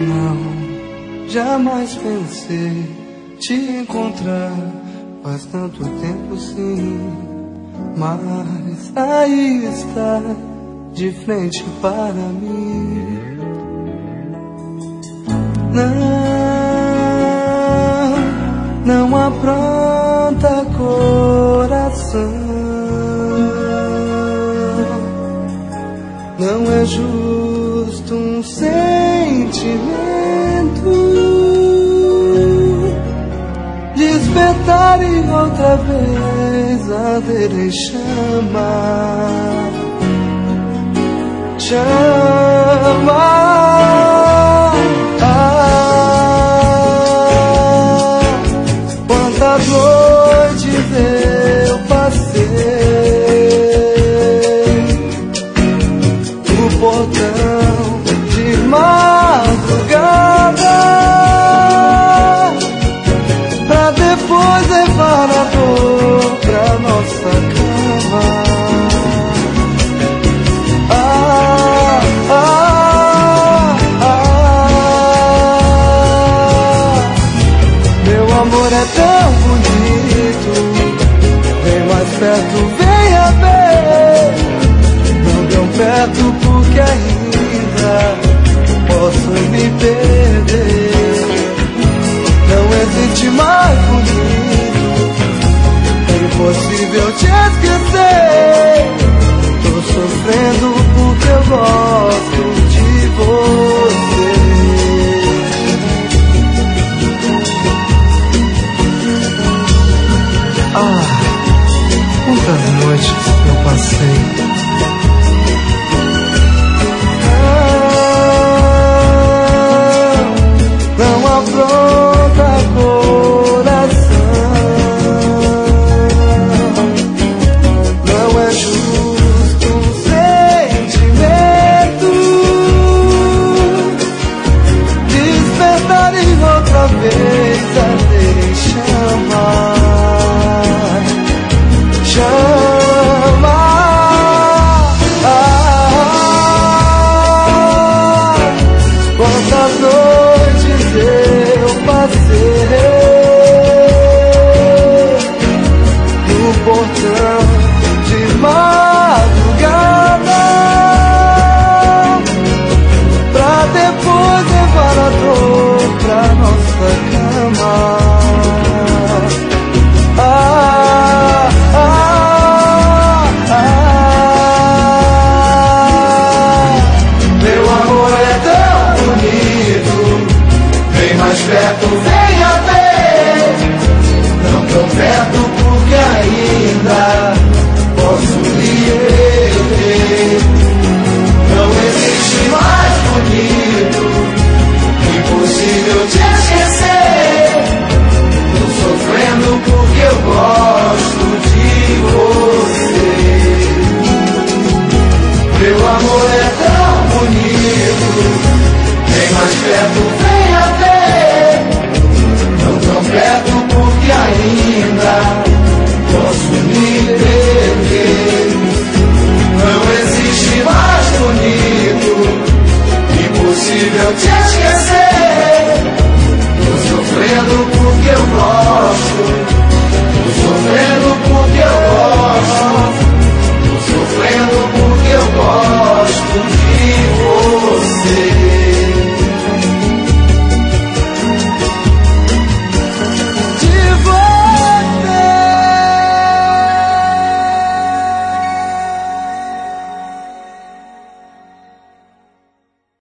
Jamais pensei te encontrar, faz tanto tempo sim, mas aí está, de frente para mim. Não apronta coração, não é justo um sentimento despertar e outra vez arder em chama. Quantas noites eu passei no portão de madrugada, pra depois levar a dor pra nossa cama. Meu amor é tão bonito, vem mais perto, venha ver. Não tão perto porque ainda posso me perder. Não existe mais bonito, é impossível te esquecer. Tô sofrendo porque eu gosto de você. Quantas noites eu passei não apronta coração, não é justo um sentimento despertar e outra vez arder em chama. Quantas noites eu passei no portão de madrugada, pra depois levar a dor pra nossa cama. Perto, venha ver. Não tão perto porque ainda posso lhe ver. Não existe mais bonito, impossível te esquecer. Tô sofrendo porque eu gosto